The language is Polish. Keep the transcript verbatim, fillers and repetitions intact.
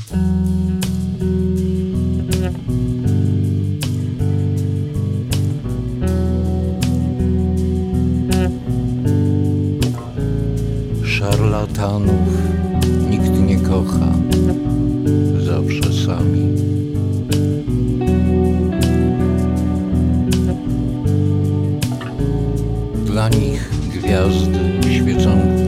Szarlatanów nikt nie kocha, zawsze sami. Dla nich gwiazdy świecą